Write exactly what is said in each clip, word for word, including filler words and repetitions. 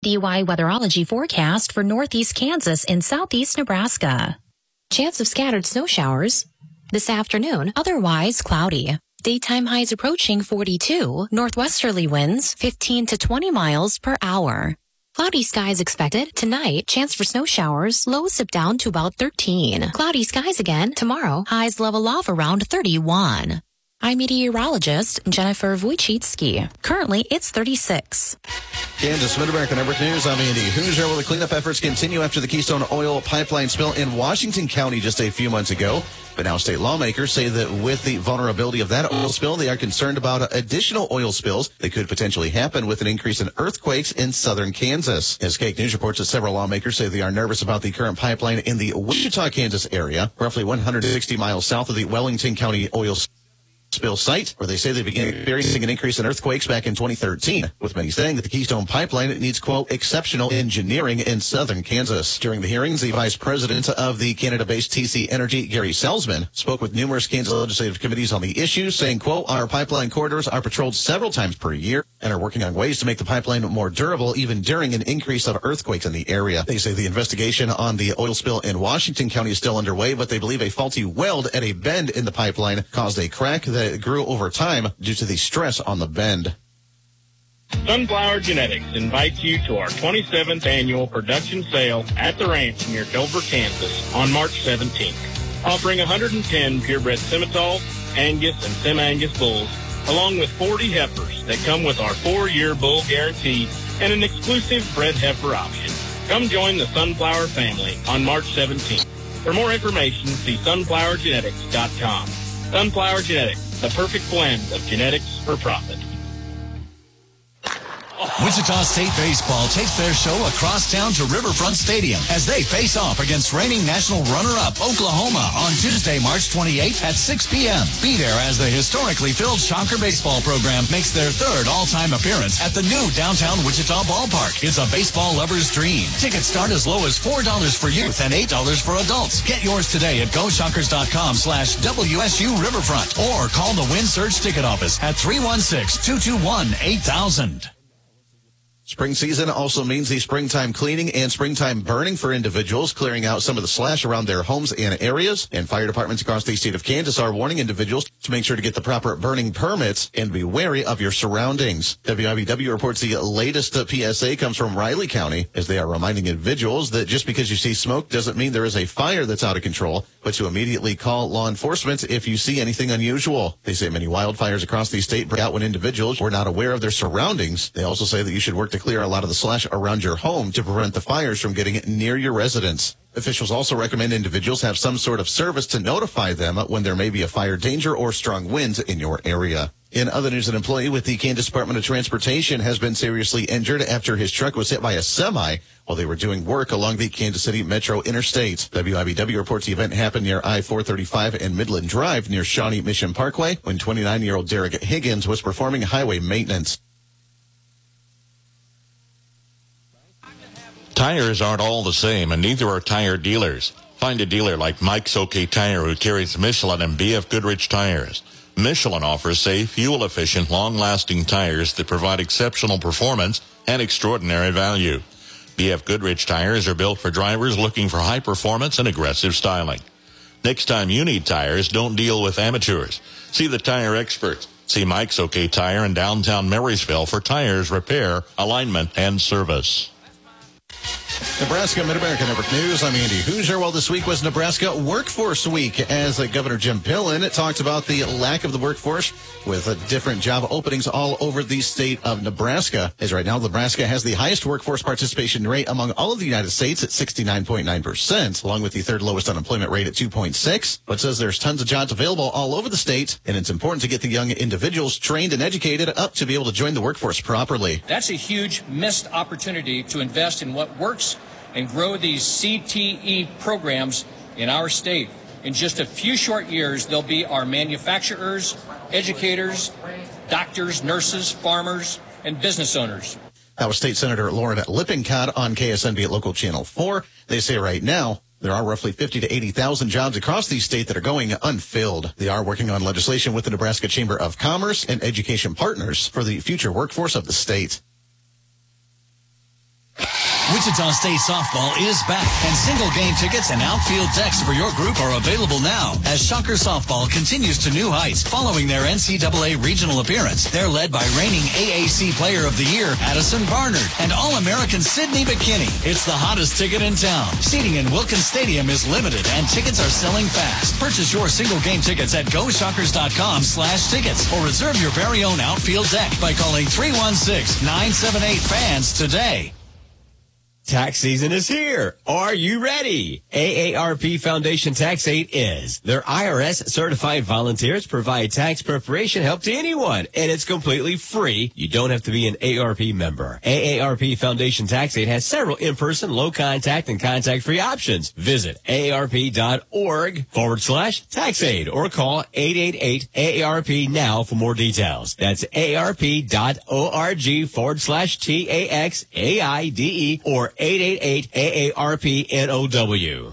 the Y Weatherology forecast for northeast Kansas and southeast Nebraska. Chance of scattered snow showers. This afternoon, otherwise cloudy. Daytime highs approaching forty-two, northwesterly winds fifteen to twenty miles per hour. Cloudy skies expected tonight, chance for snow showers, lows dip down to about thirteen. Cloudy skies again tomorrow, highs level off around thirty-one. I'm meteorologist Jennifer Wojcicki. Currently, it's thirty-six. Kansas Mid-American Network News, I'm Andy Hoosier. Well, the cleanup efforts continue after the Keystone Oil pipeline spill in Washington County just a few months ago. But now state lawmakers say that with the vulnerability of that oil spill, they are concerned about additional oil spills that could potentially happen with an increase in earthquakes in southern Kansas. As Cake News reports that several lawmakers say they are nervous about the current pipeline in the Wichita, Kansas area, roughly one hundred sixty miles south of the Wellington County oil spill. spill site, where they say they began experiencing an increase in earthquakes back in twenty thirteen, with many saying that the Keystone Pipeline needs, quote, exceptional engineering in southern Kansas. During the hearings, the vice president of the Canada-based T C Energy, Gary Salzman, spoke with numerous Kansas legislative committees on the issue, saying, quote, our pipeline corridors are patrolled several times per year and are working on ways to make the pipeline more durable even during an increase of earthquakes in the area. They say the investigation on the oil spill in Washington County is still underway, but they believe a faulty weld at a bend in the pipeline caused a crack that grew over time due to the stress on the bend. Sunflower Genetics invites you to our twenty-seventh annual production sale at the ranch near Dover, Kansas on March seventeenth, offering one hundred ten purebred Simmental, Angus, and Sim-Angus bulls, along with forty heifers that come with our four-year bull guarantee and an exclusive bred heifer option. Come join the Sunflower family on March seventeenth. For more information, see sunflower genetics dot com. Sunflower Genetics, the perfect blend of genetics for profit. Wichita State Baseball takes their show across town to Riverfront Stadium as they face off against reigning national runner-up Oklahoma on Tuesday, March twenty-eighth at six p.m. Be there as the historically filled Shocker baseball program makes their third all-time appearance at the new downtown Wichita ballpark. It's a baseball lover's dream. Tickets start as low as four dollars for youth and eight dollars for adults. Get yours today at go shockers dot com slash W S U Riverfront or call the Win Surge Ticket Office at three one six, two two one, eight thousand. Spring season also means the springtime cleaning and springtime burning for individuals, clearing out some of the slash around their homes and areas. And fire departments across the state of Kansas are warning individuals to make sure to get the proper burning permits and be wary of your surroundings. W I B W reports the latest P S A comes from Riley County, as they are reminding individuals that just because you see smoke doesn't mean there is a fire that's out of control, but to immediately call law enforcement if you see anything unusual. They say many wildfires across the state break out when individuals were not aware of their surroundings. They also say that you should work to clear a lot of the slash around your home to prevent the fires from getting near your residence. Officials also recommend individuals have some sort of service to notify them when there may be a fire danger or strong winds in your area. In other news, an employee with the Kansas Department of Transportation has been seriously injured after his truck was hit by a semi while they were doing work along the Kansas City Metro Interstate. W I B W reports the event happened near I four thirty-five and Midland Drive near Shawnee Mission Parkway when twenty-nine-year-old Derek Higgins was performing highway maintenance. Tires aren't all the same, and neither are tire dealers. Find a dealer like Mike's OK Tire, who carries Michelin and B F Goodrich tires. Michelin offers safe, fuel-efficient, long-lasting tires that provide exceptional performance and extraordinary value. B F Goodrich tires are built for drivers looking for high performance and aggressive styling. Next time you need tires, don't deal with amateurs. See the tire experts. See Mike's OK Tire in downtown Marysville for tires, repair, alignment, and service. Nebraska Mid-America Network News. I'm Andy Hoosier. Well, this week was Nebraska Workforce Week, as uh, Governor Jim Pillen talked about the lack of the workforce with uh, different job openings all over the state of Nebraska. As right now, Nebraska has the highest workforce participation rate among all of the United States at sixty-nine point nine percent, along with the third lowest unemployment rate at two point six. But says there's tons of jobs available all over the state, and it's important to get the young individuals trained and educated up to be able to join the workforce properly. That's a huge missed opportunity to invest in what works and grow these C T E programs in our state. In just a few short years, they'll be our manufacturers, educators, doctors, nurses, farmers, and business owners. That was State Senator Lauren Lippincott on K S N B at Local Channel four. They say right now there are roughly fifty to eighty thousand jobs across the state that are going unfilled. They are working on legislation with the Nebraska Chamber of Commerce and education partners for the future workforce of the state. Wichita State softball is back, and single game tickets and outfield decks for your group are available now as Shocker softball continues to new heights following their N C double A regional appearance. They're led by reigning A A C Player of the Year, Addison Barnard, and All-American Sidney McKinney. It's the hottest ticket in town. Seating in Wilkins Stadium is limited, and tickets are selling fast. Purchase your single game tickets at go shockers dot com slash tickets or reserve your very own outfield deck by calling three one six, nine seven eight, FANS today. Tax season is here. Are you ready? A A R P Foundation Tax Aid is. Their I R S certified volunteers provide tax preparation help to anyone, and it's completely free. You don't have to be an A A R P member. A A R P Foundation Tax Aid has several in-person, low-contact, and contact-free options. Visit aarp.org forward slash tax aid or call eight eight eight A A R P now for more details. That's aarp.org forward slash T A X A I D E or eight eight eight A A R P N O W.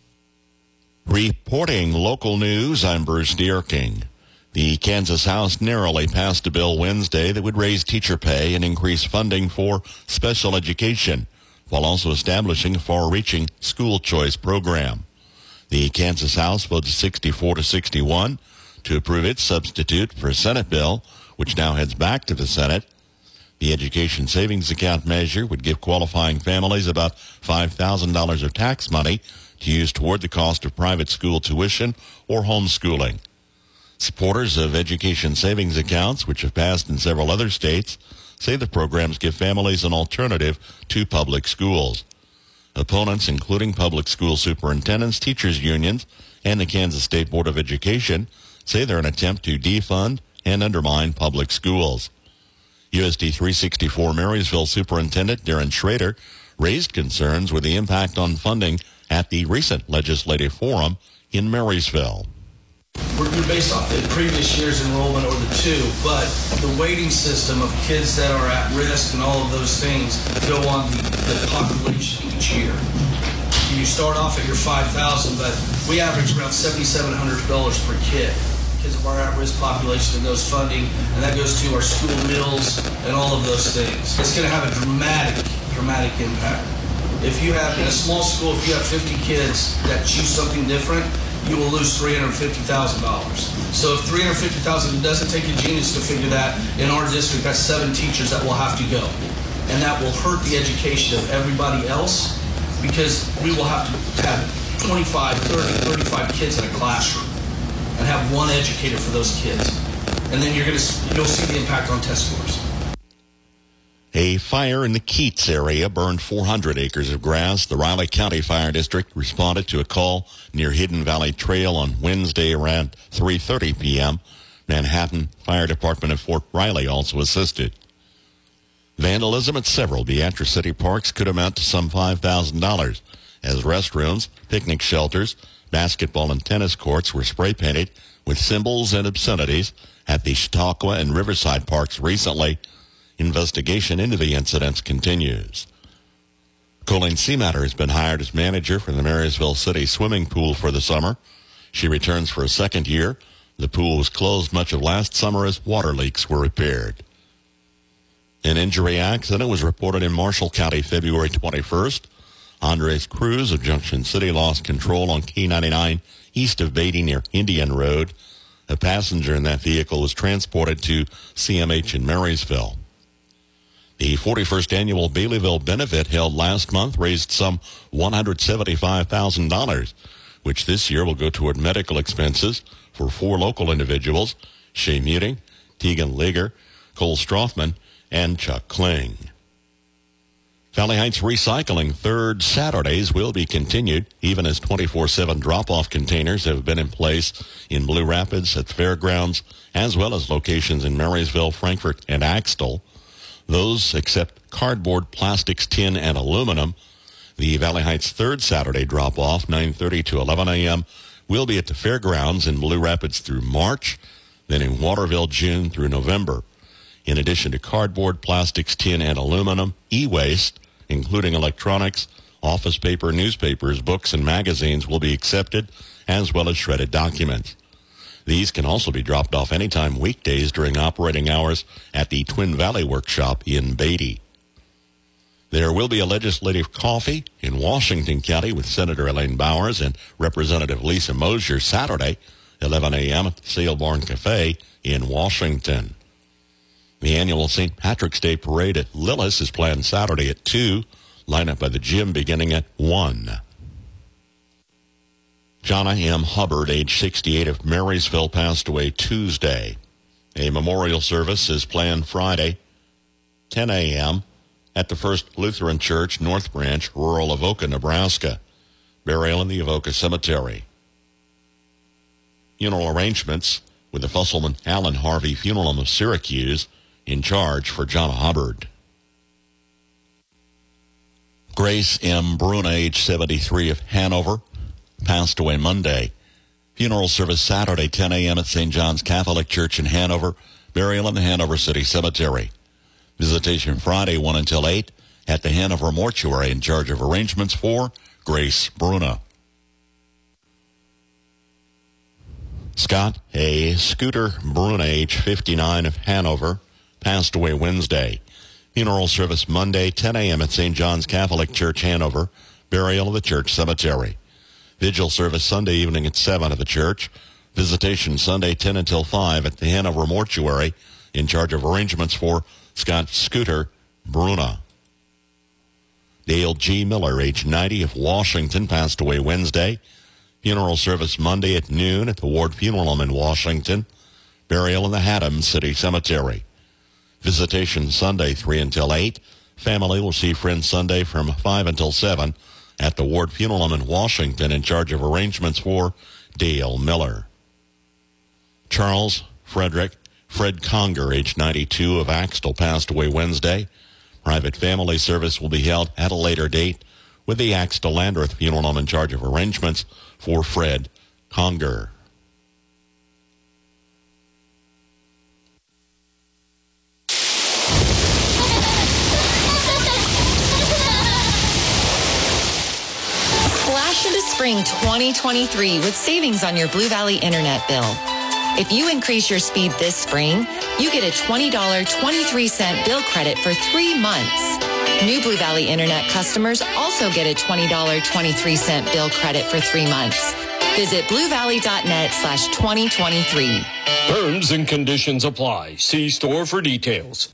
Reporting local news, I'm Bruce Deerking. The Kansas House narrowly passed a bill Wednesday that would raise teacher pay and increase funding for special education, while also establishing a far-reaching school choice program. The Kansas House voted sixty-four to sixty-one to approve its substitute for a Senate bill, which now heads back to the Senate. The education savings account measure would give qualifying families about five thousand dollars of tax money to use toward the cost of private school tuition or homeschooling. Supporters of education savings accounts, which have passed in several other states, say the programs give families an alternative to public schools. Opponents, including public school superintendents, teachers' unions, and the Kansas State Board of Education, say they're an attempt to defund and undermine public schools. U S D three sixty-four Marysville Superintendent Darren Schrader raised concerns with the impact on funding at the recent legislative forum in Marysville. We're based off the previous year's enrollment or the two, but the weighting system of kids that are at risk and all of those things go on the, the population each year. You start off at your five thousand, but we average around seven thousand seven hundred dollars per kid. Because of our at-risk population and those funding, and that goes to our school meals and all of those things. It's going to have a dramatic, dramatic impact. If you have, in a small school, if you have fifty kids that choose something different, you will lose three hundred fifty thousand dollars. So if three hundred fifty thousand dollars, it doesn't take a genius to figure that. In our district, that's seven teachers that will have to go. And that will hurt the education of everybody else, because we will have to have twenty-five, thirty, thirty-five kids in a classroom and have one educator for those kids. And then you're going to, you'll see the impact on test scores. A fire in the Keats area burned four hundred acres of grass. The Riley County Fire District responded to a call near Hidden Valley Trail on Wednesday around three thirty p.m. Manhattan Fire Department of Fort Riley also assisted. Vandalism at several Beatrice City parks could amount to some five thousand dollars as restrooms, picnic shelters, basketball and tennis courts were spray-painted with symbols and obscenities at the Chautauqua and Riverside parks recently. Investigation into the incidents continues. Colleen Seamatter has been hired as manager for the Marysville City swimming pool for the summer. She returns for a second year. The pool was closed much of last summer as water leaks were repaired. An injury accident was reported in Marshall County February twenty-first. Andres Cruz of Junction City lost control on K ninety-nine east of Beatty near Indian Road. A passenger in that vehicle was transported to C M H in Marysville. The forty-first annual Baileyville benefit held last month raised some one hundred seventy-five thousand dollars, which this year will go toward medical expenses for four local individuals, Shay Muting, Tegan Ligger, Cole Strothman, and Chuck Kling. Valley Heights Recycling third Saturdays will be continued, even as twenty-four seven drop-off containers have been in place in Blue Rapids at the fairgrounds, as well as locations in Marysville, Frankfort, and Axtell. Those accept cardboard, plastics, tin, and aluminum. The Valley Heights third Saturday drop-off, nine thirty to eleven a.m., will be at the fairgrounds in Blue Rapids through March, then in Waterville, June through November. In addition to cardboard, plastics, tin, and aluminum, e-waste, including electronics, office paper, newspapers, books, and magazines will be accepted, as well as shredded documents. These can also be dropped off anytime weekdays during operating hours at the Twin Valley Workshop in Beatty. There will be a legislative coffee in Washington County with Senator Elaine Bowers and Representative Lisa Mosier Saturday, eleven a.m. at the Sale Barn Cafe in Washington. The annual Saint Patrick's Day Parade at Lillis is planned Saturday at two. Line up by the gym beginning at one. Jonna M. Hubbard, age sixty-eight, of Marysville, passed away Tuesday. A memorial service is planned Friday, ten a.m. at the First Lutheran Church, North Branch, rural Avoca, Nebraska. Burial in the Avoca Cemetery. Funeral arrangements with the Fusselman Allen Harvey Funeral Home of Syracuse in charge for Jonna Hubbard. Grace M. Bruna, age seventy-three, of Hanover, passed away Monday. Funeral service Saturday, ten a.m. at Saint John's Catholic Church in Hanover. Burial in the Hanover City Cemetery. Visitation Friday, one until eight, at the Hanover Mortuary in charge of arrangements for Grace Bruna. Scott A. Scooter Bruna, age fifty-nine, of Hanover, passed away Wednesday. Funeral service Monday, ten a.m. at Saint John's Catholic Church, Hanover. Burial in the church cemetery. Vigil service Sunday evening at seven at the church. Visitation Sunday, ten until five at the Hanover Mortuary in charge of arrangements for Scott Scooter Bruna. Dale G. Miller, age ninety, of Washington, passed away Wednesday. Funeral service Monday at noon at the Ward Funeral Home in Washington. Burial in the Haddam City Cemetery. Visitation Sunday, three until eight. Family will see friends Sunday from five until seven at the Ward Funeral Home in Washington in charge of arrangements for Dale Miller. Charles Frederick Fred Conger, age ninety-two, of Axtell, passed away Wednesday. Private family service will be held at a later date with the Axtell Landreth Funeral Home in charge of arrangements for Fred Conger. Splash into spring twenty twenty-three with savings on your Blue Valley internet bill. If you increase your speed this spring, you get a twenty dollars and twenty-three cents bill credit for three months. New Blue Valley internet customers also get a twenty dollars and twenty-three cents bill credit for three months. Visit bluevalley.net slash 2023. Terms and conditions apply. See store for details.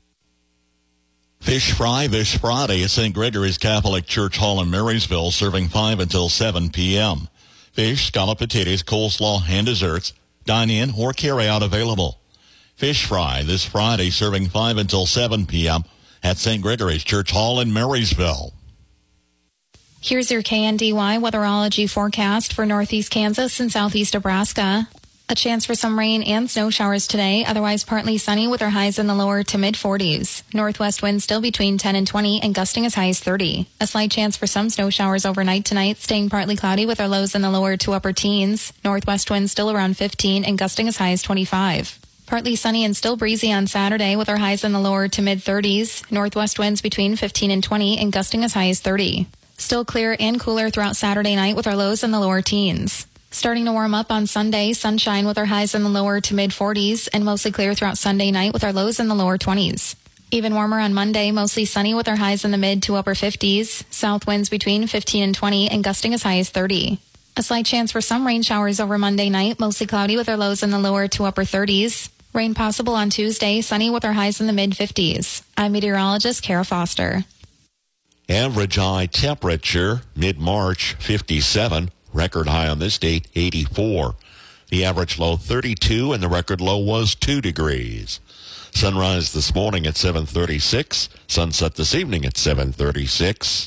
Fish fry this Friday at Saint Gregory's Catholic Church Hall in Marysville, serving five until seven p.m. Fish, scallop potatoes, coleslaw, and desserts. Dine in or carry out available. Fish fry this Friday, serving five until seven p.m. at Saint Gregory's Church Hall in Marysville. Here's your K N D Y weatherology forecast for northeast Kansas and southeast Nebraska. A chance for some rain and snow showers today, otherwise partly sunny with our highs in the lower to mid forties. Northwest winds still between ten and twenty and gusting as high as thirty. A slight chance for some snow showers overnight tonight, staying partly cloudy with our lows in the lower to upper teens. Northwest winds still around fifteen and gusting as high as twenty-five. Partly sunny and still breezy on Saturday with our highs in the lower to mid thirties. Northwest winds between fifteen and twenty and gusting as high as thirty. Still clear and cooler throughout Saturday night with our lows in the lower teens. Starting to warm up on Sunday, sunshine with our highs in the lower to mid forties and mostly clear throughout Sunday night with our lows in the lower twenties. Even warmer on Monday, mostly sunny with our highs in the mid to upper fifties. South winds between fifteen and twenty and gusting as high as thirty. A slight chance for some rain showers over Monday night, mostly cloudy with our lows in the lower to upper thirties. Rain possible on Tuesday, sunny with our highs in the mid fifties. I'm meteorologist Kara Foster. Average high temperature, mid-March, fifty-seven. Record high on this date, eighty-four. The average low, thirty-two, and the record low was two degrees. Sunrise this morning at seven thirty-six. Sunset this evening at seven thirty-six.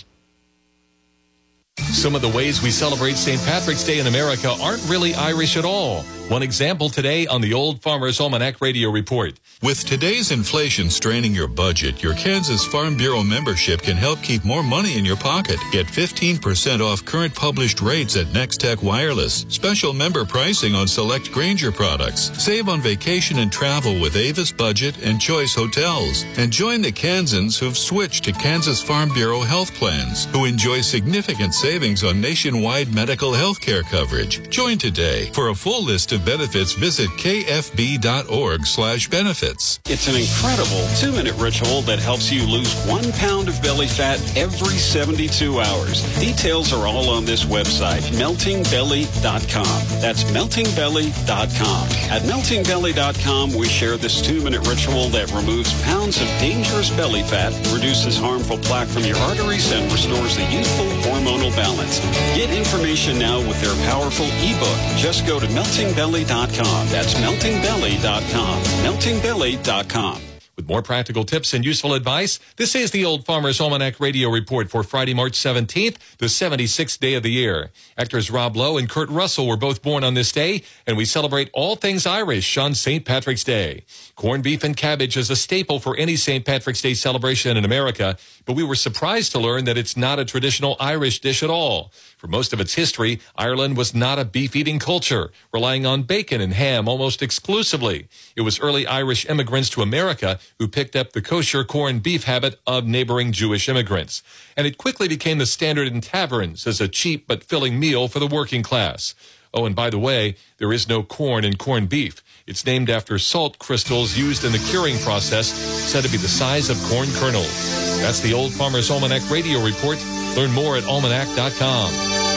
Some of the ways we celebrate Saint Patrick's Day in America aren't really Irish at all. One example today on the Old Farmer's Almanac Radio Report. With today's inflation straining your budget, your Kansas Farm Bureau membership can help keep more money in your pocket. Get fifteen percent off current published rates at Nextech Wireless. Special member pricing on select Grainger products. Save on vacation and travel with Avis Budget and Choice Hotels. And join the Kansans who've switched to Kansas Farm Bureau health plans, who enjoy significant savings on nationwide medical health care coverage. Join today. For a full list of benefits, visit kfb.org slash benefits. benefits. It's an incredible two-minute ritual that helps you lose one pound of belly fat every seventy-two hours. Details are all on this website, melting belly dot com. That's melting belly dot com. At melting belly dot com, we share this two-minute ritual that removes pounds of dangerous belly fat, reduces harmful plaque from your arteries, and restores the youthful hormonal balance. Get information now with their powerful ebook. Just go to melting belly dot com. That's melting belly dot com. melting belly dot com. With more practical tips and useful advice, this is the Old Farmer's Almanac Radio Report for Friday, March seventeenth, the seventy-sixth day of the year. Actors Rob Lowe and Kurt Russell were both born on this day, and we celebrate all things Irish on Saint Patrick's Day. Corned beef and cabbage is a staple for any Saint Patrick's Day celebration in America, but we were surprised to learn that it's not a traditional Irish dish at all. For most of its history, Ireland was not a beef-eating culture, relying on bacon and ham almost exclusively. It was early Irish immigrants to America who picked up the kosher corned beef habit of neighboring Jewish immigrants. And it quickly became the standard in taverns as a cheap but filling meal for the working class. Oh, and by the way, there is no corn in corned beef. It's named after salt crystals used in the curing process, said to be the size of corn kernels. That's the Old Farmer's Almanac Radio Report. Learn more at almanac dot com.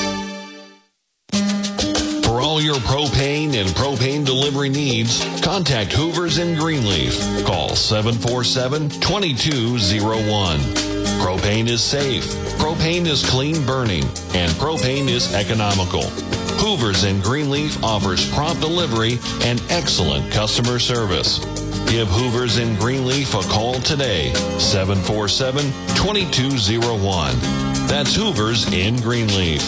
For all your propane and propane delivery needs, contact Hoover's in Greenleaf. Call seven four seven, two two zero one. Propane is safe, propane is clean burning, and propane is economical. Hoover's in Greenleaf offers prompt delivery and excellent customer service. Give Hoover's in Greenleaf a call today, seven four seven, two two zero one. That's Hoover's in Greenleaf.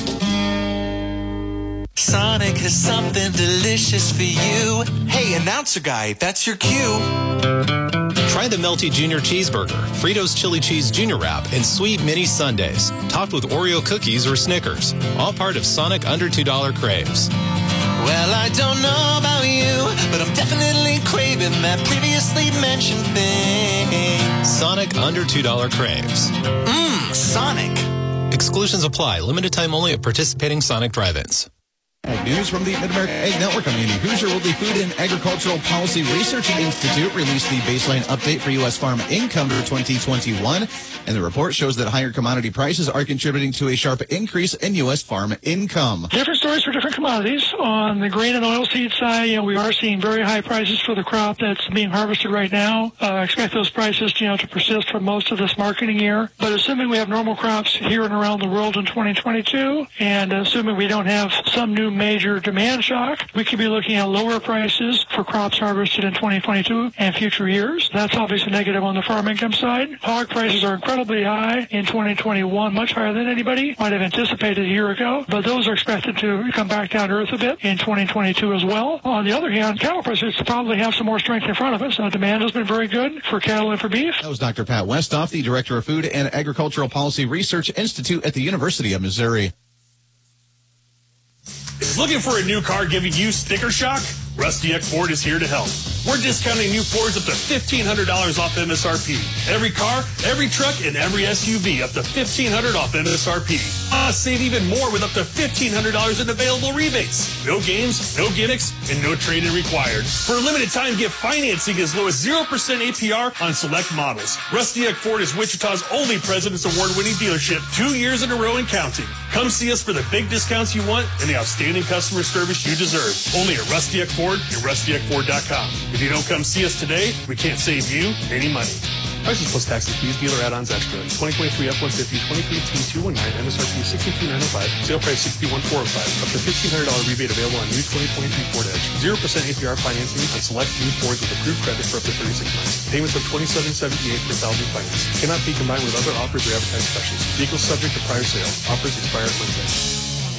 Sonic has something delicious for you. Hey, announcer guy, that's your cue. Try the Melty Junior Cheeseburger, Fritos Chili Cheese Junior Wrap, and Sweet Mini Sundaes, topped with Oreo cookies or Snickers. All part of Sonic Under two dollar Craves. Well, I don't know about you, but I'm definitely craving that previously mentioned thing. Sonic Under two dollar Craves. Mmm, Sonic. Exclusions apply. Limited time only at participating Sonic drive-ins. Ag News from the Mid-America Ag Network. I'm Andy Hoosier. Well, the Food and Agricultural Policy Research Institute released the baseline update for U S farm income for twenty twenty-one, and the report shows that higher commodity prices are contributing to a sharp increase in U S farm income. Different stories for different commodities. On the grain and oilseed side, you know, we are seeing very high prices for the crop that's being harvested right now. Uh, I expect those prices, you know, to persist for most of this marketing year. But assuming we have normal crops here and around the world in twenty twenty-two, and assuming we don't have some new major demand shock, we could be looking at lower prices for crops harvested in twenty twenty-two and future years. That's obviously negative on the farm income side. Hog prices are incredibly high in twenty twenty-one, much higher than anybody might have anticipated a year ago, but those are expected to come back down to earth a bit in twenty twenty-two as well. On the other hand, cattle prices probably have some more strength in front of us. Uh, demand has been very good for cattle and for beef. That was Doctor Pat Westoff, the Director of Food and Agricultural Policy Research Institute at the University of Missouri. Looking for a new car giving you sticker shock? Rusty Eck Ford is here to help. We're discounting new Fords up to fifteen hundred dollars off M S R P. Every car, every truck, and every S U V up to fifteen hundred dollars off M S R P. Uh, save even more with up to fifteen hundred dollars in available rebates. No games, no gimmicks, and no trade-in required. For a limited time, get financing as low as zero percent A P R on select models. Rusty Eck Ford is Wichita's only President's Award-winning dealership, two years in a row and counting. Come see us for the big discounts you want and the outstanding customer service you deserve. Only at Rusty Eck Ford and rusty eck ford dot com. If you don't come see us today, we can't save you any money. Prices plus tax and fees, dealer add-ons extra. twenty twenty-three F one fifty, twenty twenty-two two nineteen, M S R P sixty-two nine oh five, sale price sixty-one four oh five. Up to fifteen hundred dollars rebate available on new twenty twenty-three Ford Edge. zero percent A P R financing on select new Fords with approved credit for up to thirty-six months. Payments of twenty-seven seventy-eight per thousand finance. Cannot be combined with other offers or advertised specials. Vehicles subject to prior sale. Offers expire Wednesday.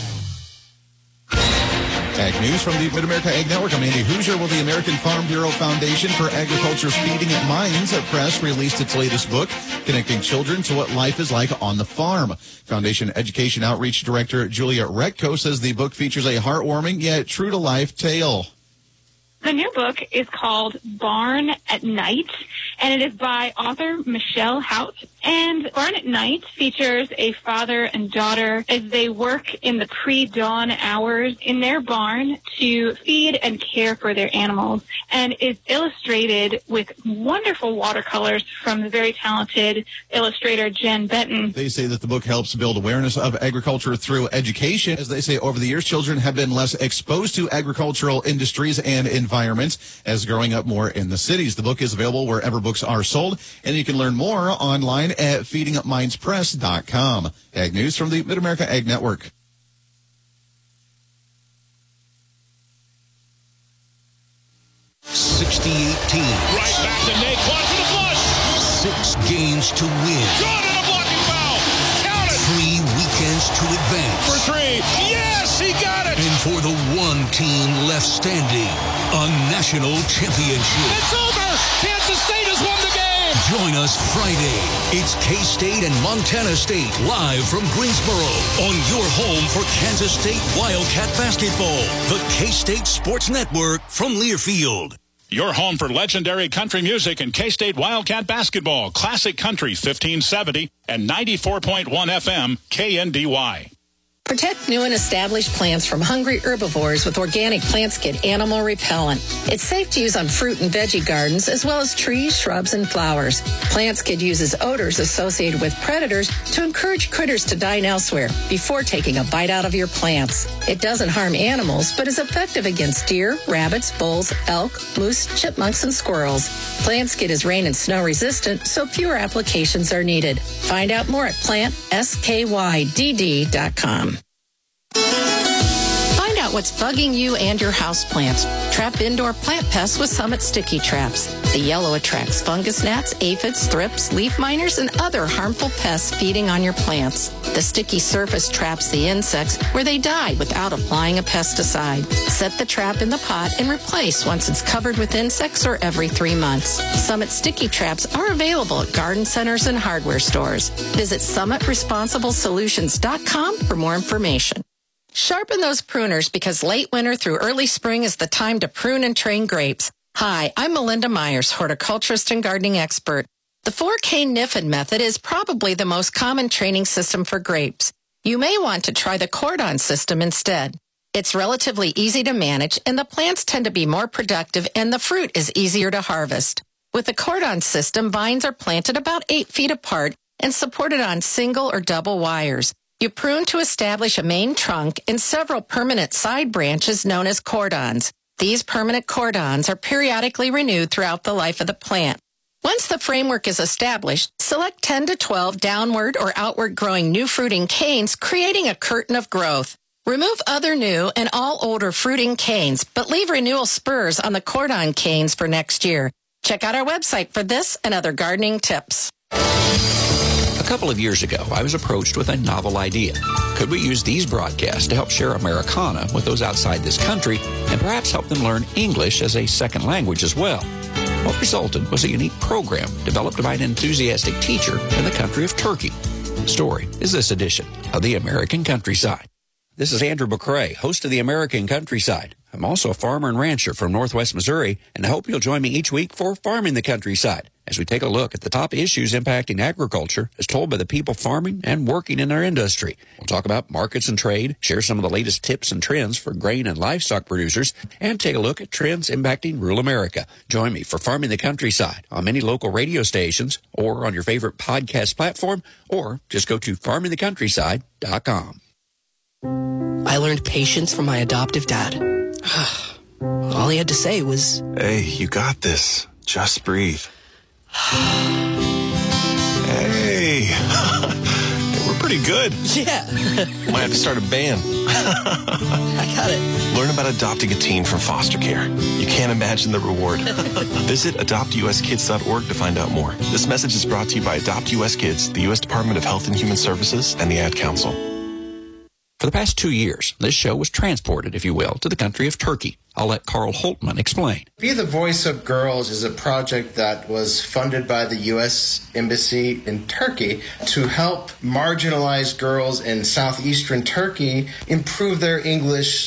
Ag News from the Mid-America Ag Network. I'm Andy Hoosier. Well, the American Farm Bureau Foundation for Agriculture's Feeding Minds Press released its latest book, Connecting Children to What Life is Like on the Farm. Foundation Education Outreach Director Julia Retko says the book features a heartwarming yet true-to-life tale. The new book is called Barn at Night, and it is by author Michelle Hout, And Barn at Night features a father and daughter as they work in the pre-dawn hours in their barn to feed and care for their animals, and is illustrated with wonderful watercolors from the very talented illustrator Jen Benton. They say that the book helps build awareness of agriculture through education. As they say, over the years, children have been less exposed to agricultural industries and environments as growing up more in the cities. The book is available wherever books are sold, and you can learn more online at feeding up minds press dot com. Ag News from the Mid-America Ag Network. sixty eighteen. Right back to Naquan for the flush. Six games to win. Good and a blocking foul. Count it. Three weekends to advance. For three. Yes, he got it. And for the one team left standing, a national championship. It's over. Kansas State has won the game. Join us Friday. It's K-State and Montana State live from Greensboro on your home for Kansas State Wildcat basketball. The K-State Sports Network from Learfield. Your home for legendary country music and K-State Wildcat basketball. Classic Country fifteen seventy and ninety-four point one F M K N D Y. Protect new and established plants from hungry herbivores with organic PlantSkid animal repellent. It's safe to use on fruit and veggie gardens as well as trees, shrubs, and flowers. PlantSkid uses odors associated with predators to encourage critters to dine elsewhere before taking a bite out of your plants. It doesn't harm animals, but is effective against deer, rabbits, bulls, elk, moose, chipmunks, and squirrels. PlantSkid is rain and snow resistant, so fewer applications are needed. Find out more at plant skydd dot com. Find out what's bugging you and your houseplants. Trap indoor plant pests with Summit Sticky Traps. The yellow attracts fungus gnats, aphids, thrips, leaf miners, and other harmful pests feeding on your plants. The sticky surface traps the insects where they die without applying a pesticide. Set the trap in the pot and replace once it's covered with insects or every three months. Summit Sticky Traps are available at garden centers and hardware stores. Visit summit responsible solutions dot com for more information. Sharpen those pruners because late winter through early spring is the time to prune and train grapes. Hi, I'm Melinda Myers, horticulturist and gardening expert. The four K Niffen method is probably the most common training system for grapes. You may want to try the cordon system instead. It's relatively easy to manage, and the plants tend to be more productive, and the fruit is easier to harvest. With the cordon system, vines are planted about eight feet apart and supported on single or double wires. You prune to establish a main trunk and several permanent side branches known as cordons. These permanent cordons are periodically renewed throughout the life of the plant. Once the framework is established, select ten to twelve downward or outward growing new fruiting canes, creating a curtain of growth. Remove other new and all older fruiting canes, but leave renewal spurs on the cordon canes for next year. Check out our website for this and other gardening tips. A couple of years ago, I was approached with a novel idea. Could we use these broadcasts to help share Americana with those outside this country and perhaps help them learn English as a second language as well? What resulted was a unique program developed by an enthusiastic teacher in the country of Turkey. The story is this edition of The American Countryside. This is Andrew McCrae, host of The American Countryside. I'm also a farmer and rancher from Northwest Missouri, and I hope you'll join me each week for Farming the Countryside, as we take a look at the top issues impacting agriculture as told by the people farming and working in our industry. We'll talk about markets and trade, share some of the latest tips and trends for grain and livestock producers, and take a look at trends impacting rural America. Join me for Farming the Countryside on many local radio stations or on your favorite podcast platform, or just go to farming the countryside dot com. I learned patience from my adoptive dad. All he had to say was, "Hey, you got this. Just breathe." Hey, we're pretty good. Yeah. Might have to start a band. I got it. Learn about adopting a teen from foster care. You can't imagine the reward. Visit adopt u s kids dot org to find out more. This message is brought to you by Adopt U S Kids, the U S Department of Health and Human Services, and the Ad Council. For the past two years, this show was transported, if you will, to the country of Turkey. I'll let Carl Holtman explain. Be the Voice of Girls is a project that was funded by the U S Embassy in Turkey to help marginalized girls in southeastern Turkey improve their English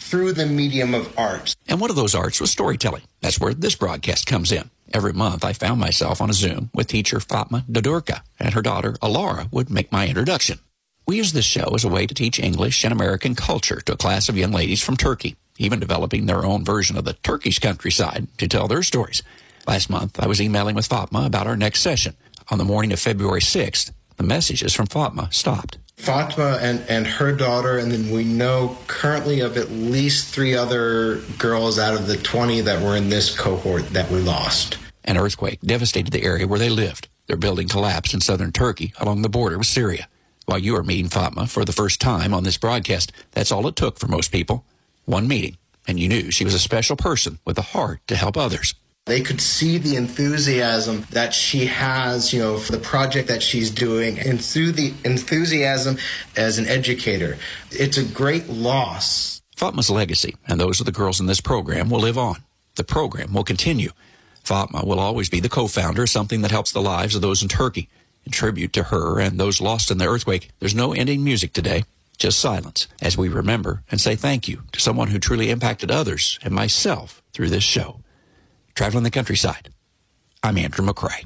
through the medium of art. And one of those arts was storytelling. That's where this broadcast comes in. Every month, I found myself on a Zoom with teacher Fatma Dodurka, and her daughter, Alara, would make my introduction. We use this show as a way to teach English and American culture to a class of young ladies from Turkey, even developing their own version of the Turkish countryside to tell their stories. Last month, I was emailing with Fatma about our next session. On the morning of February sixth, the messages from Fatma stopped. Fatma and, and her daughter, and then we know currently of at least three other girls out of the twenty that were in this cohort that we lost. An earthquake devastated the area where they lived. Their building collapsed in southern Turkey along the border with Syria. While you are meeting Fatma for the first time on this broadcast, that's all it took for most people. One meeting, and you knew she was a special person with a heart to help others. They could see the enthusiasm that she has, you know, for the project that she's doing, and through the enthusiasm as an educator. It's a great loss. Fatma's legacy, and those of the girls in this program, will live on. The program will continue. Fatma will always be the co-founder of something that helps the lives of those in Turkey. In tribute to her and those lost in the earthquake, there's no ending music today, just silence, as we remember and say thank you to someone who truly impacted others and myself through this show. Traveling the countryside, I'm Andrew McCrae.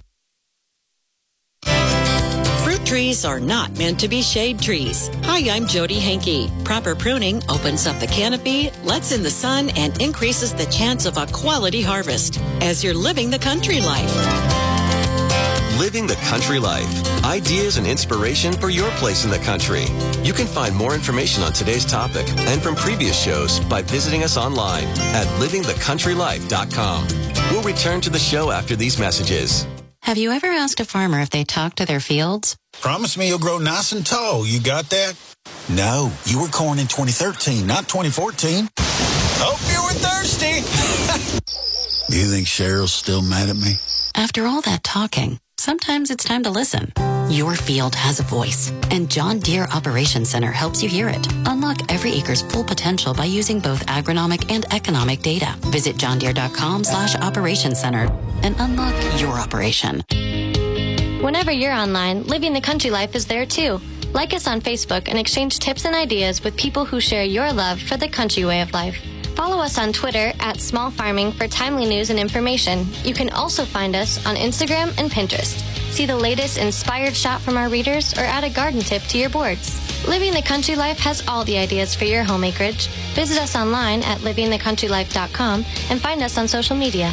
Fruit trees are not meant to be shade trees. Hi, I'm Jody Henke. Proper pruning opens up the canopy, lets in the sun, and increases the chance of a quality harvest as you're living the country life. Living the Country Life. Ideas and inspiration for your place in the country. You can find more information on today's topic and from previous shows by visiting us online at living the country life dot com. We'll return to the show after these messages. Have you ever asked a farmer if they talk to their fields? Promise me you'll grow nice and tall. You got that? No, you were corn in twenty thirteen, not twenty fourteen. Hope you were thirsty. You think Cheryl's still mad at me? After all that talking, sometimes it's time to listen. Your field has a voice, and John Deere Operations Center helps you hear it. Unlock every acre's full potential by using both agronomic and economic data. Visit johndeere.com slash operations center and unlock your operation. Whenever you're online, Living the Country Life is there too. Like us on Facebook and exchange tips and ideas with people who share your love for the country way of life. Follow us on Twitter at Small Farming for timely news and information. You can also find us on Instagram and Pinterest. See the latest inspired shot from our readers or add a garden tip to your boards. Living the Country Life has all the ideas for your home acreage. Visit us online at living the country life dot com and find us on social media.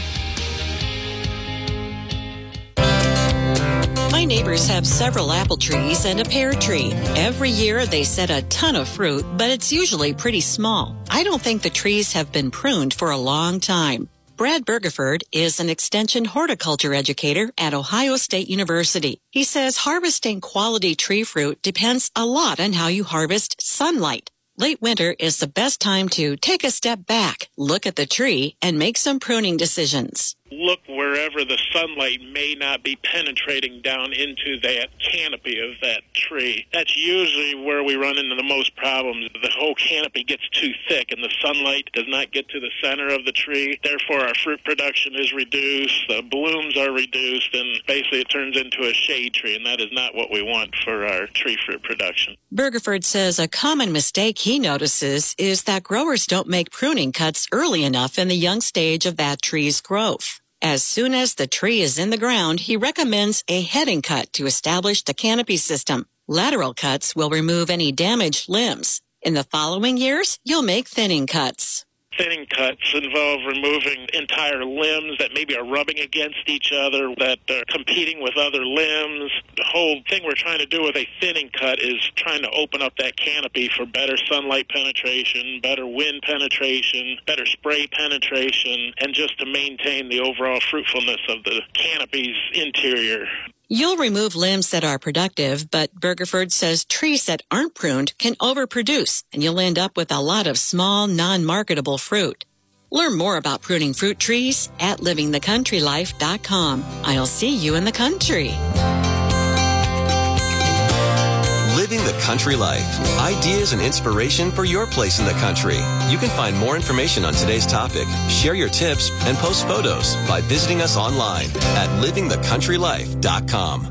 My neighbors have several apple trees and a pear tree. Every year they set a ton of fruit, but it's usually pretty small. I don't think the trees have been pruned for a long time. Brad Bergeford is an extension horticulture educator at Ohio State University. He says harvesting quality tree fruit depends a lot on how you harvest sunlight. Late winter is the best time to take a step back, look at the tree, and make some pruning decisions. Look wherever the sunlight may not be penetrating down into that canopy of that tree. That's usually where we run into the most problems. The whole canopy gets too thick and the sunlight does not get to the center of the tree. Therefore, our fruit production is reduced, the blooms are reduced, and basically it turns into a shade tree, and that is not what we want for our tree fruit production. Bergeford says a common mistake he notices is that growers don't make pruning cuts early enough in the young stage of that tree's growth. As soon as the tree is in the ground, he recommends a heading cut to establish the canopy system. Lateral cuts will remove any damaged limbs. In the following years, you'll make thinning cuts. Thinning cuts involve removing entire limbs that maybe are rubbing against each other, that are competing with other limbs. The whole thing we're trying to do with a thinning cut is trying to open up that canopy for better sunlight penetration, better wind penetration, better spray penetration, and just to maintain the overall fruitfulness of the canopy's interior. You'll remove limbs that are productive, but Bergeford says trees that aren't pruned can overproduce, and you'll end up with a lot of small, non-marketable fruit. Learn more about pruning fruit trees at living the country life dot com. I'll see you in the country. Living the Country Life. Ideas and inspiration for your place in the country. You can find more information on today's topic, share your tips, and post photos by visiting us online at living the country life dot com.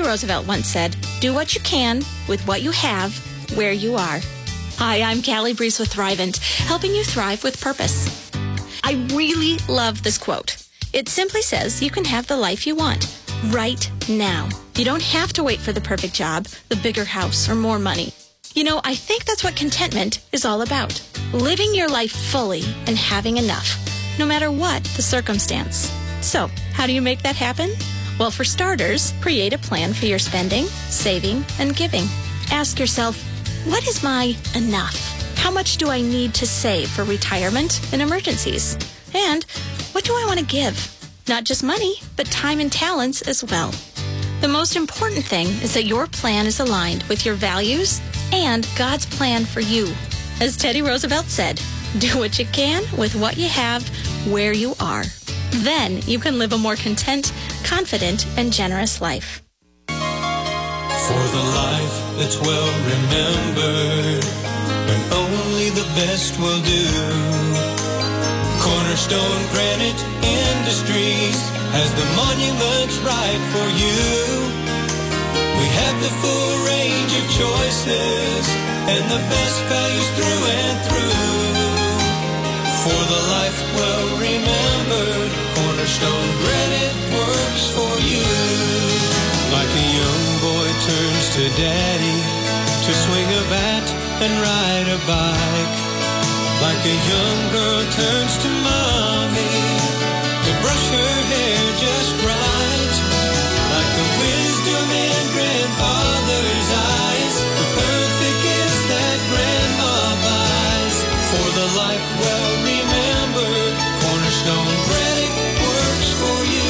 Roosevelt once said, do what you can with what you have where you are. Hi, I'm Callie Breeze with Thrivent, helping you thrive with purpose. I really love this quote. It simply says you can have the life you want right now. You don't have to wait for the perfect job, the bigger house, or more money. You know, I think that's what contentment is all about. Living your life fully and having enough, no matter what the circumstance. So, how do you make that happen? Well, for starters, create a plan for your spending, saving, and giving. Ask yourself, what is my enough? How much do I need to save for retirement and emergencies? And what do I want to give? Not just money, but time and talents as well. The most important thing is that your plan is aligned with your values and God's plan for you. As Teddy Roosevelt said, do what you can with what you have where you are. Then you can live a more content, confident, and generous life. For the life that's well remembered, when only the best will do. Cornerstone Granite Industries has the monuments right for you. We have the full range of choices and the best values through and through. For the life well remembered, Cornerstone Granite works for you. Like a young boy turns to daddy to swing a bat and ride a bike. Like a young girl turns to mommy to brush her hair just right. Like the wisdom in grandfather's eyes, the perfect is that grandma buys. For the life well remembered, Cornerstone Granite works for you.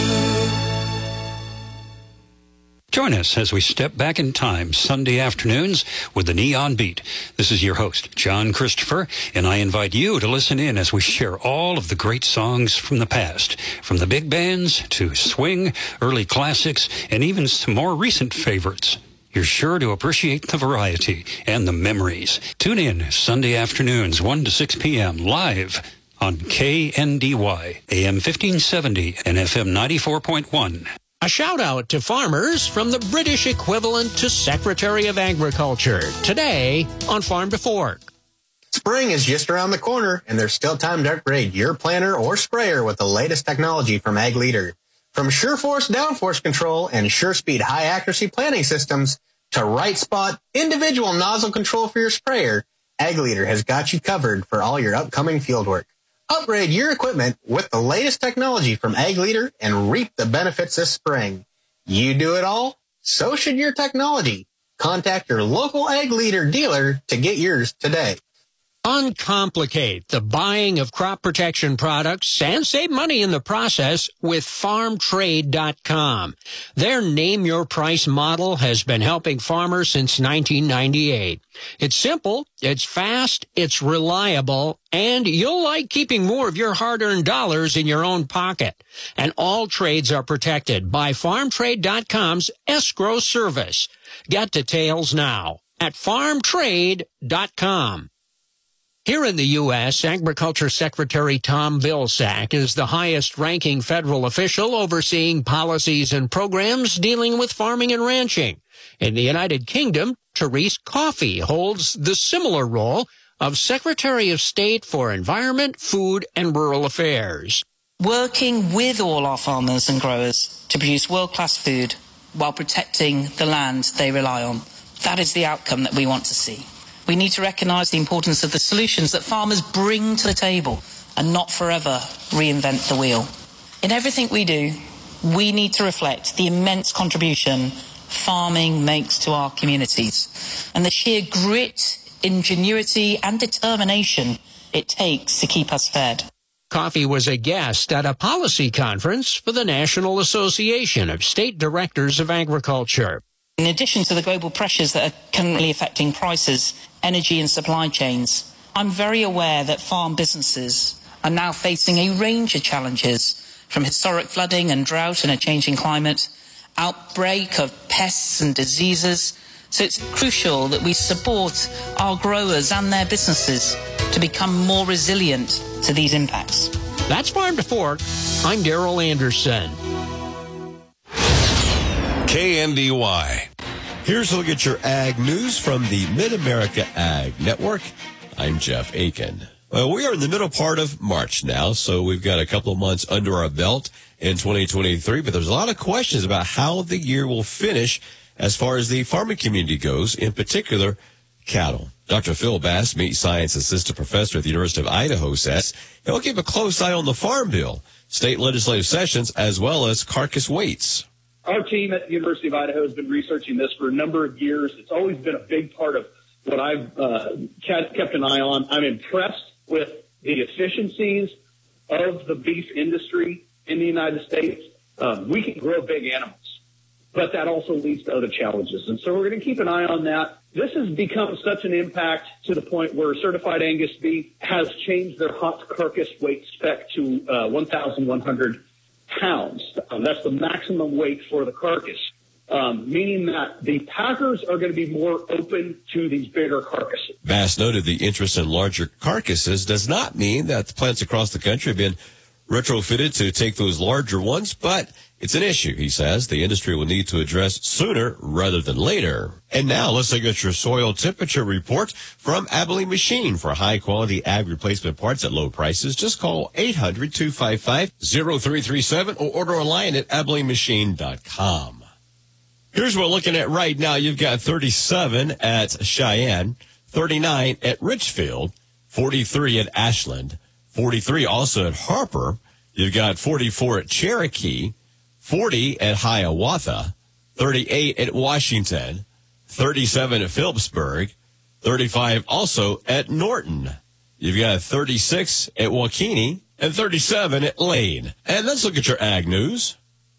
Join us as we step back in time Sunday afternoons with the Neon Beat. This is your host, John Christopher, and I invite you to listen in as we share all of the great songs from the past, from the big bands to swing, early classics, and even some more recent favorites. You're sure to appreciate the variety and the memories. Tune in Sunday afternoons, one to six p.m. live on K N D Y, A M fifteen seventy and F M ninety-four point one. A shout out to farmers from the British equivalent to Secretary of Agriculture. Today on Farm to Fork. Spring is just around the corner, and there's still time to upgrade your planter or sprayer with the latest technology from Ag Leader. From SureForce downforce control and SureSpeed high accuracy planting systems to right spot individual nozzle control for your sprayer, Ag Leader has got you covered for all your upcoming field work. Upgrade your equipment with the latest technology from Ag Leader and reap the benefits this spring. You do it all, so should your technology. Contact your local Ag Leader dealer to get yours today. Uncomplicate the buying of crop protection products and save money in the process with farm trade dot com. Their Name Your Price model has been helping farmers since nineteen ninety-eight. It's simple, it's fast, it's reliable, and you'll like keeping more of your hard-earned dollars in your own pocket. And all trades are protected by farm trade dot com's escrow service. Get details now at farm trade dot com. Here in the U S, Agriculture Secretary Tom Vilsack is the highest-ranking federal official overseeing policies and programs dealing with farming and ranching. In the United Kingdom, Therese Coffey holds the similar role of Secretary of State for Environment, Food, and Rural Affairs. Working with all our farmers and growers to produce world-class food while protecting the land they rely on. That is the outcome that we want to see. We need to recognise the importance of the solutions that farmers bring to the table and not forever reinvent the wheel. In everything we do, we need to reflect the immense contribution farming makes to our communities and the sheer grit, ingenuity and determination it takes to keep us fed. Coffey was a guest at a policy conference for the National Association of State Directors of Agriculture. In addition to the global pressures that are currently affecting prices, energy and supply chains, I'm very aware that farm businesses are now facing a range of challenges, from historic flooding and drought in a changing climate, outbreak of pests and diseases. So it's crucial that we support our growers and their businesses to become more resilient to these impacts. That's Farm to Fork. I'm Daryl Anderson. K N D Y. Here's a look at your ag news from the Mid-America Ag Network. I'm Jeff Aiken. Well, we are in the middle part of March now, so we've got a couple of months under our belt in twenty twenty-three, but there's a lot of questions about how the year will finish as far as the farming community goes, in particular, cattle. Doctor Phil Bass, Meat Science Assistant Professor at the University of Idaho, says he'll keep a close eye on the Farm Bill, state legislative sessions, as well as carcass weights. Our team at the University of Idaho has been researching this for a number of years. It's always been a big part of what I've uh, kept an eye on. I'm impressed with the efficiencies of the beef industry in the United States. Um, we can grow big animals, but that also leads to other challenges. And so we're going to keep an eye on that. This has become such an impact to the point where certified Angus beef has changed their hot carcass weight spec to uh, one thousand one hundred pounds. Um, that's the maximum weight for the carcass, um, meaning that the packers are going to be more open to these bigger carcasses. Bass noted the interest in larger carcasses does not mean that the plants across the country have been retrofitted to take those larger ones, but it's an issue, he says, the industry will need to address sooner rather than later. And now let's look at your soil temperature report from Abilene Machine. For high-quality ag replacement parts at low prices, just call eight hundred, two five five, zero three three seven or order online at abilene machine dot com. Here's what we're looking at right now. You've got thirty-seven at Cheyenne, thirty-nine at Richfield, forty-three at Ashland, forty-three also at Harper. You've got forty-four at Cherokee, forty at Hiawatha, thirty-eight at Washington, thirty-seven at Phillipsburg, thirty-five also at Norton. You've got thirty-six at Waukene and thirty-seven at Lane. And let's look at your ag news.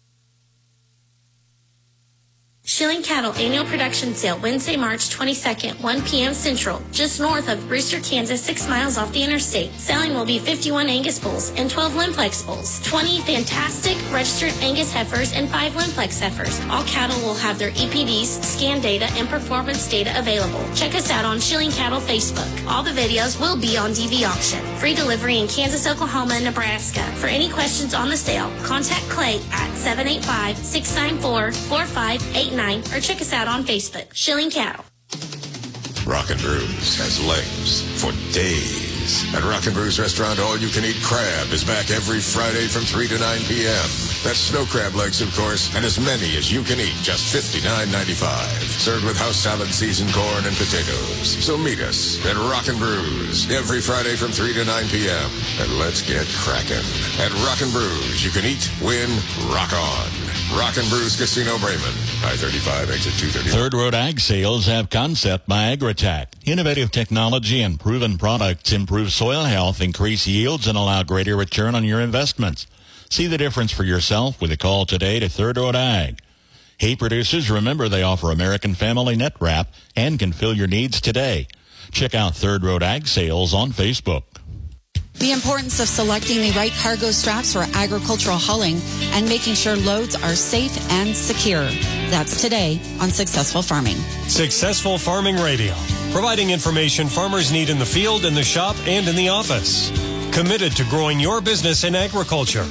Schilling Cattle Annual Production Sale, Wednesday, March twenty-second, one p.m. Central, just north of Brewster, Kansas, six miles off the interstate. Selling will be fifty-one Angus bulls and twelve Limplex bulls, twenty fantastic registered Angus heifers, and five Limplex heifers. All cattle will have their E P Ds, scan data, and performance data available. Check us out on Schilling Cattle Facebook. All the videos will be on D V Auction. Free delivery in Kansas, Oklahoma, and Nebraska. For any questions on the sale, contact Clay at seven eight five, six nine four, four five eight nine. Or check us out on Facebook, Schilling Cattle. Rockin' Brews has legs for days. At Rockin' Brews Restaurant, all-you-can-eat crab is back every Friday from three to nine p.m. That's snow crab legs, of course, and as many as you can eat, just fifty-nine ninety-five. Served with house salad, seasoned corn, and potatoes. So meet us at Rockin' Brews every Friday from three to nine p.m. And let's get crackin'. At Rockin' Brews, you can eat, win, rock on. Rockin' Brews Casino Bremen, I thirty-five, exit two thirty. Third Road Ag Sales have Concept by Agritech. Innovative technology and proven products improve soil health, increase yields, and allow greater return on your investments. See the difference for yourself with a call today to Third Road Ag. Hay producers, remember they offer American Family Net Wrap and can fill your needs today. Check out Third Road Ag Sales on Facebook. The importance of selecting the right cargo straps for agricultural hauling and making sure loads are safe and secure. That's today on Successful Farming. Successful Farming Radio, providing information farmers need in the field, in the shop, and in the office. Committed to growing your business in agriculture.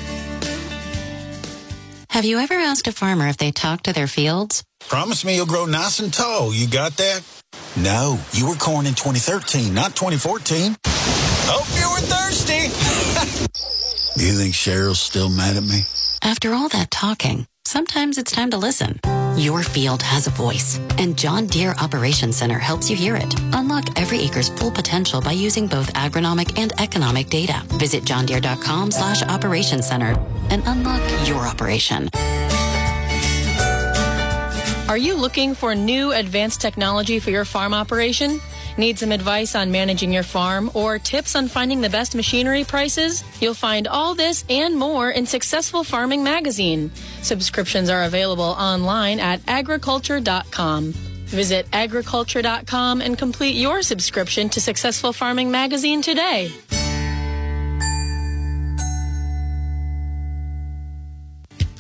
Have you ever asked a farmer if they talk to their fields? Promise me you'll grow nice and tall. You got that? No, you were corn in twenty thirteen, not twenty fourteen. Hope you were thirsty. You think Cheryl's still mad at me? After all that talking, sometimes it's time to listen. Your field has a voice, and John Deere Operations Center helps you hear it. Unlock every acre's full potential by using both agronomic and economic data. Visit johndeere.com slash operations center and unlock your operation. Are you looking for new advanced technology for your farm operation? Need some advice on managing your farm or tips on finding the best machinery prices? You'll find all this and more in Successful Farming Magazine. Subscriptions are available online at agriculture dot com. Visit agriculture dot com and complete your subscription to Successful Farming Magazine today.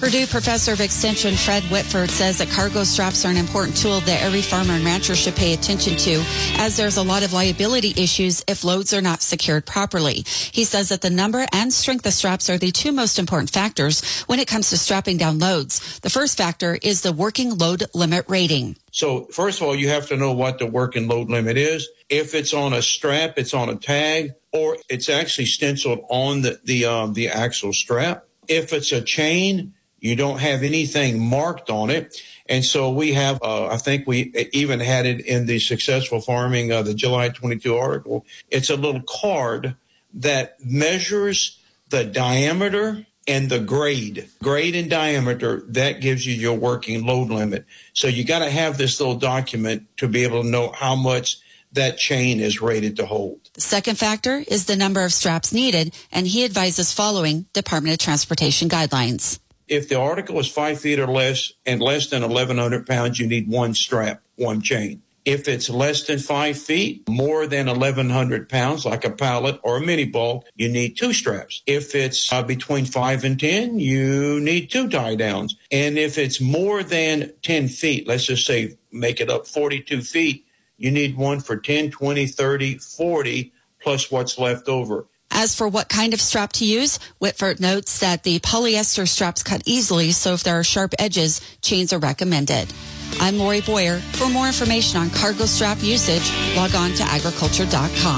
Purdue professor of extension Fred Whitford says that cargo straps are an important tool that every farmer and rancher should pay attention to, as there's a lot of liability issues if loads are not secured properly. He says that the number and strength of straps are the two most important factors when it comes to strapping down loads. The first factor is the working load limit rating. So first of all, you have to know what the working load limit is. If it's on a strap, it's on a tag, or it's actually stenciled on the, the, um, the axle strap. If it's a chain, you don't have anything marked on it. And so we have, uh, I think we even had it in the Successful Farming, uh, the July twenty-two article. It's a little card that measures the diameter and the grade. Grade and diameter, that gives you your working load limit. So you got to have this little document to be able to know how much that chain is rated to hold. The second factor is the number of straps needed, and he advises following Department of Transportation guidelines. If the article is five feet or less and less than eleven hundred pounds, you need one strap, one chain. If it's less than five feet, more than eleven hundred pounds, like a pallet or a mini bulk, you need two straps. If it's uh, between five and ten, you need two tie downs. And if it's more than ten feet, let's just say make it up forty-two feet, you need one for ten, twenty, thirty, forty, plus what's left over. As for what kind of strap to use, Whitford notes that the polyester straps cut easily, so if there are sharp edges, chains are recommended. I'm Lori Boyer. For more information on cargo strap usage, log on to agriculture dot com.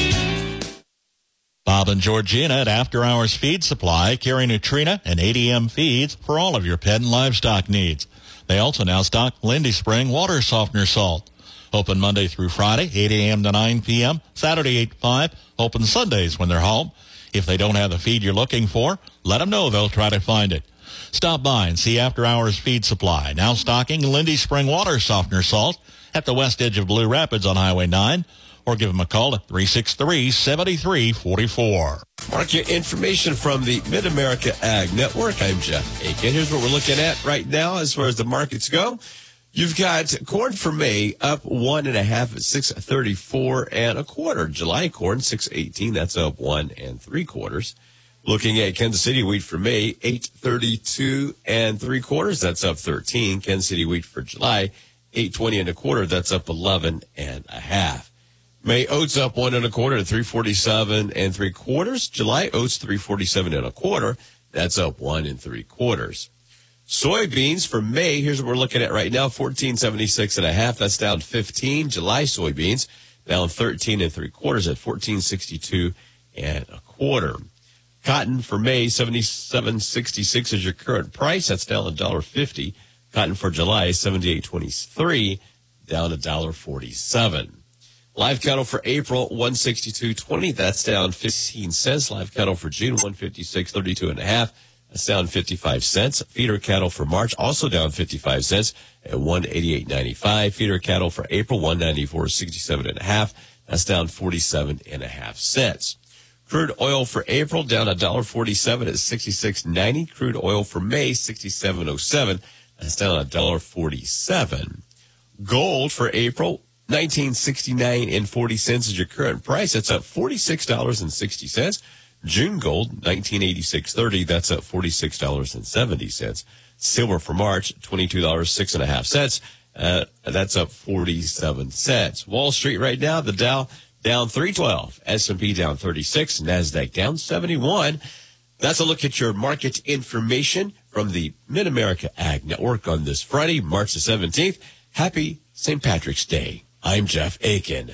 Bob and Georgina at After Hours Feed Supply carry Nutrina and A D M feeds for all of your pet and livestock needs. They also now stock Lindy Spring water softener salt. Open Monday through Friday, eight a.m. to nine p.m., Saturday eight to five, open Sundays when they're home. If they don't have the feed you're looking for, let them know. They'll try to find it. Stop by and see After Hours Feed Supply, now stocking Lindy Spring water softener salt at the west edge of Blue Rapids on Highway nine, or give them a call at three six three, seven three four four. Market information from the Mid-America Ag Network. I'm Jeff Aiken. Here's what we're looking at right now as far as the markets go. You've got corn for May up one and a half at six thirty-four and a quarter. July corn six eighteen. That's up one and three quarters. Looking at Kansas City wheat for May eight thirty-two and three quarters. That's up thirteen. Kansas City wheat for July eight twenty and a quarter. That's up eleven and a half. May oats up one and a quarter to three forty-seven and three quarters. July oats three forty-seven and a quarter. That's up one and three quarters. Soybeans for May, here's what we're looking at right now, fourteen seventy-six and a half. That's down fifteen. July soybeans down thirteen and three quarters at fourteen sixty-two and a quarter. Cotton for May, seventy-seven sixty-six is your current price. That's down one dollar fifty. Cotton for July, seventy-eight twenty-three, down one dollar forty-seven. Live cattle for April, one sixty-two twenty. That's down fifteen cents. Live cattle for June, one fifty-six thirty-two and a half. That's down fifty-five cents. Feeder cattle for March, also down fifty-five cents at one eighty-eight ninety-five. Feeder cattle for April, one ninety-four sixty-seven and a half. That's down forty-seven and a half cents. Crude oil for April down one dollar forty-seven at sixty-six ninety. Crude oil for May, sixty-seven oh seven. That's down one dollar forty-seven. Gold for April, nineteen sixty-nine and forty cents is your current price. That's up forty-six dollars and sixty cents. June gold, nineteen eighty-six thirty. That's up forty-six dollars and seventy cents. Silver for March, twenty-two dollars and six and a half cents. Uh, that's up forty-seven cents. Wall Street right now, the Dow down three twelve, S and P down thirty-six, NASDAQ down seventy-one. That's a look at your market information from the Mid-America Ag Network on this Friday, March the seventeenth. Happy Saint Patrick's Day. I'm Jeff Aiken.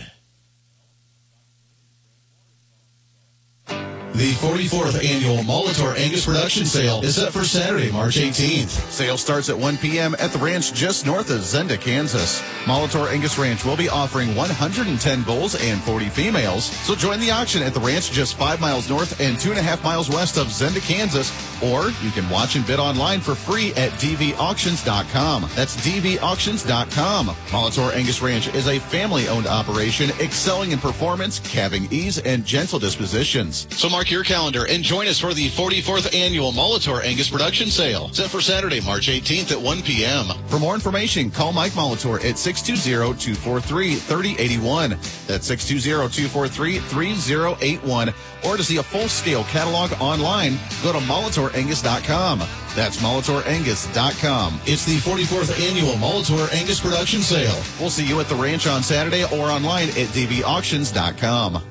The forty-fourth Annual Molitor Angus Production Sale is set for Saturday, March eighteenth. Sale starts at one p.m. at the ranch just north of Zenda, Kansas. Molitor Angus Ranch will be offering one hundred ten bulls and forty females. So join the auction at the ranch just five miles north and two and a half miles west of Zenda, Kansas. Or you can watch and bid online for free at d v auctions dot com. That's d v auctions dot com. Molitor Angus Ranch is a family-owned operation excelling in performance, calving ease, and gentle dispositions. So mark Mark your calendar and join us for the forty-fourth Annual Molitor Angus Production Sale, set for Saturday, March eighteenth at one p.m. For more information, call Mike Molitor at six two zero, two four three, three zero eight one. That's six two zero, two four three, three zero eight one. Or to see a full-scale catalog online, go to molitor angus dot com. That's molitor angus dot com. It's the forty-fourth Annual Molitor Angus Production Sale. We'll see you at the ranch on Saturday or online at d v auctions dot com.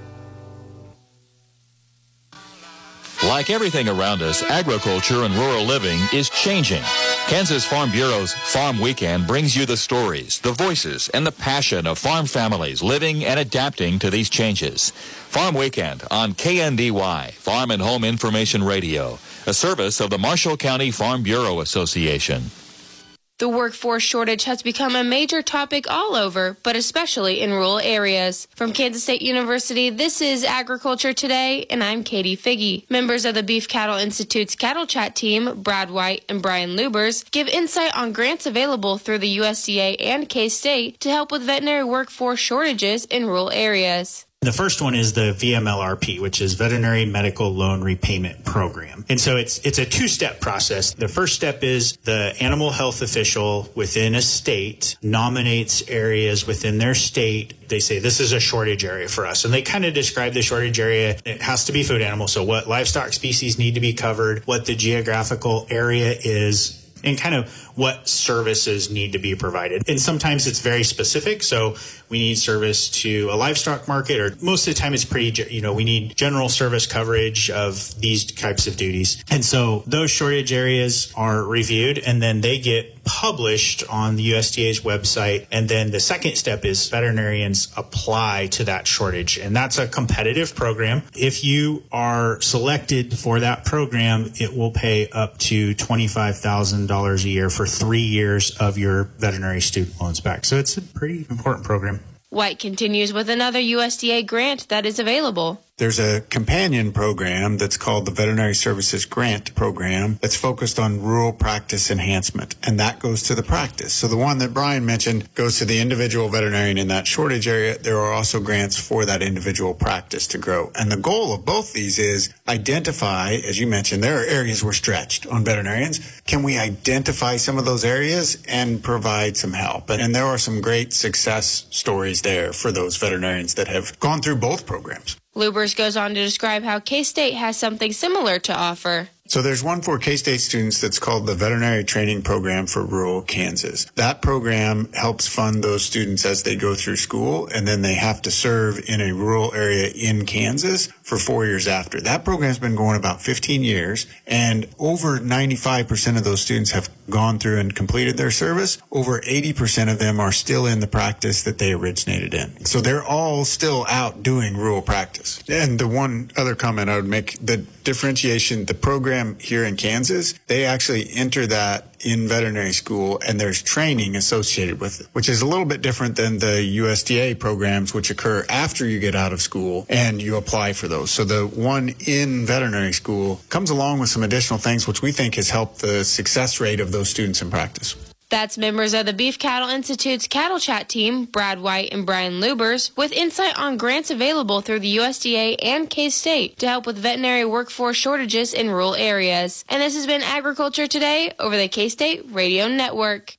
Like everything around us, agriculture and rural living is changing. Kansas Farm Bureau's Farm Weekend brings you the stories, the voices, and the passion of farm families living and adapting to these changes. Farm Weekend on K N D Y, Farm and Home Information Radio, a service of the Marshall County Farm Bureau Association. The workforce shortage has become a major topic all over, but especially in rural areas. From Kansas State University, this is Agriculture Today, and I'm Katie Figge. Members of the Beef Cattle Institute's Cattle Chat team, Brad White and Brian Lubers, give insight on grants available through the U S D A and K-State to help with veterinary workforce shortages in rural areas. The first one is the V M L R P, which is Veterinary Medical Loan Repayment Program. And so it's it's a two-step process. The first step is the animal health official within a state nominates areas within their state. They say this is a shortage area for us. And they kind of describe the shortage area. It has to be food animals. So what livestock species need to be covered, what the geographical area is, and kind of what services need to be provided. And sometimes it's very specific. So we need service to a livestock market, or most of the time it's pretty, you know, we need general service coverage of these types of duties. And so those shortage areas are reviewed, and then they get published on the U S D A's website. And then the second step is veterinarians apply to that shortage. And that's a competitive program. If you are selected for that program, it will pay up to twenty-five thousand dollars a year for three years of your veterinary student loans back. So it's a pretty important program. White continues with another U S D A grant that is available. There's a companion program that's called the Veterinary Services Grant Program that's focused on rural practice enhancement, and that goes to the practice. So the one that Brian mentioned goes to the individual veterinarian in that shortage area. There are also grants for that individual practice to grow. And the goal of both these is identify, as you mentioned, there are areas we're stretched on veterinarians. Can we identify some of those areas and provide some help? And there are some great success stories there for those veterinarians that have gone through both programs. Lubers goes on to describe how K-State has something similar to offer. So there's one for K-State students that's called the Veterinary Training Program for Rural Kansas. That program helps fund those students as they go through school, and then they have to serve in a rural area in Kansas for four years after. That program's been going about fifteen years, and over ninety-five percent of those students have gone through and completed their service. Over eighty percent of them are still in the practice that they originated in. So they're all still out doing rural practice. And the one other comment I would make, the differentiation, the program here in Kansas, they actually enter that in veterinary school, and there's training associated with it, which is a little bit different than the U S D A programs, which occur after you get out of school and you apply for those. So the one in veterinary school comes along with some additional things, which we think has helped the success rate of those students in practice. That's members of the Beef Cattle Institute's Cattle Chat team, Brad White and Brian Lubers, with insight on grants available through the U S D A and K-State to help with veterinary workforce shortages in rural areas. And this has been Agriculture Today over the K-State Radio Network.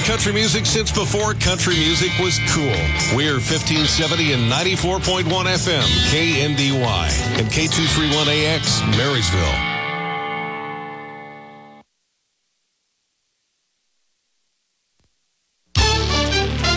country music since before country music was cool. We're fifteen seventy and ninety-four point one F M, K N D Y, and K two thirty-one A X, Marysville.